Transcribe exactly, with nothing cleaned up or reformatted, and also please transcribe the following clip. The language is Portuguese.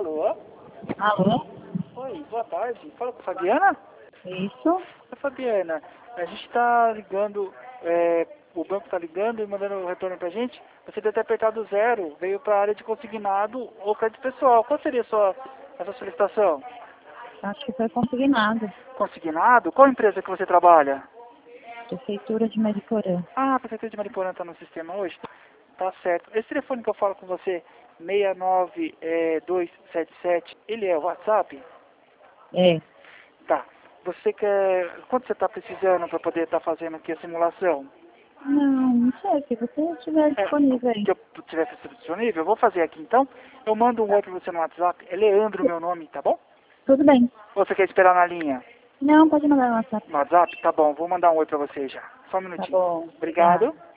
Alô? Alô? Oi, boa tarde. Fala com a Fabiana? Isso? Oi, Fabiana. A gente está ligando, é, o banco está ligando e mandando o retorno pra gente. Você deve ter apertado zero, veio para a área de consignado ou crédito pessoal. Qual seria a sua, a sua solicitação? Acho que foi consignado. Consignado? Qual empresa que você trabalha? Prefeitura de Mariporã. Ah, a Prefeitura de Mariporã está no sistema hoje? Tá certo. Esse telefone que eu falo com você, seis nove dois sete sete, ele é o WhatsApp? É. Tá. Você quer... Quanto você está precisando para poder estar fazendo aqui a simulação? Não, não sei, se você estiver É, disponível aí. que eu tiver disponível, eu vou fazer aqui então. Eu mando um oi para você no WhatsApp. É Leandro meu nome, tá bom? Tudo bem. Ou você quer esperar na linha? Não, pode mandar no WhatsApp. No WhatsApp? Tá bom, vou mandar um oi para você já. Só um Tá minutinho. bom. Obrigado. Tá.